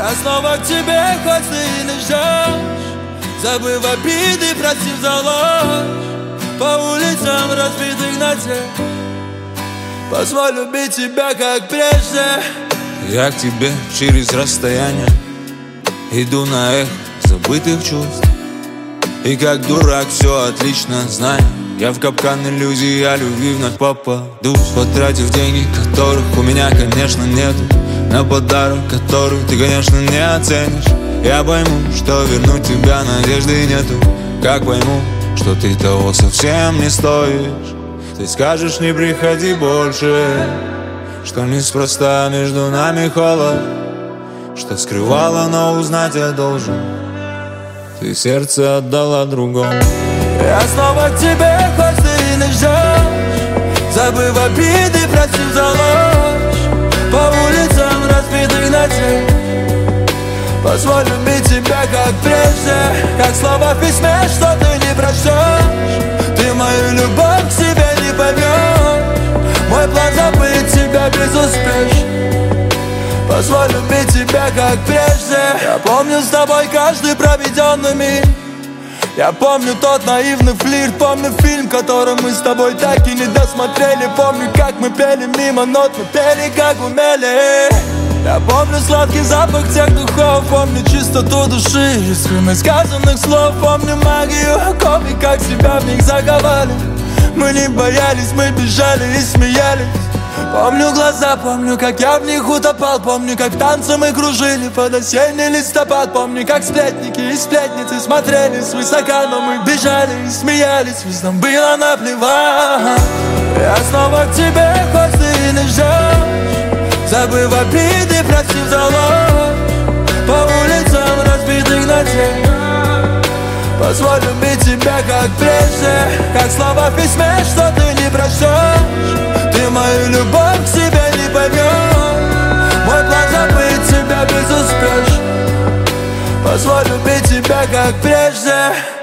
Я снова к тебе, хоть ты и не ждешь, забыв обиды, простив за ложь. По улицам разбитых ночей позволь любить тебя, как прежде. Я к тебе через расстояние иду на эхо забытых чувств. И как дурак все отлично знаю, я в капкан иллюзий о любви вновь попадусь, потратив деньги, которых у меня, конечно, нету, на подарок, который ты, конечно, не оценишь. Я пойму, что вернуть тебя надежды нету, как пойму, что ты того совсем не стоишь. Ты скажешь, не приходи больше, что неспроста между нами холод, что скрывала, но узнать я должен. Ты сердце отдала другому. Я снова к тебе, хоть ты и не ждешь, забыв обиды, простив за ложь. По улицам разбитых ночей позволь любить тебя, как прежде. Как слова в письме, что ты не прочтешь. Ты мою любовь к себе не поймешь. Мой план забыть тебя безуспешно. Позволь любить тебя, как прежде. Я помню с тобой каждый проведенный миг. Я помню тот наивный флирт. Помню фильм, который мы с тобой так и не досмотрели. Помню, как мы пели мимо нот, мы пели, как умели. Я помню сладкий запах тех духов. Помню чистоту души, искренность сказанных слов. Помню магию оков и как себя в них заковали. Мы не боялись, мы бежали и смеялись. Помню глаза, помню, как я в них утопал. Помню, как танцы мы кружили под осенний листопад. Помню, как сплетники и сплетницы смотрели свысока, но мы бежали и смеялись, ведь нам было наплевать. Я снова к тебе, хоть ты и не ждешь, забыв обиды, простив за ложь. По улицам разбитых ночей позволь любить тебя, как прежде. Как слова в письме, что ты не прочтешь. Ты мою любовь к себе не поймешь. Мой план забыть тебя безуспешно. Позволь любить тебя, как прежде.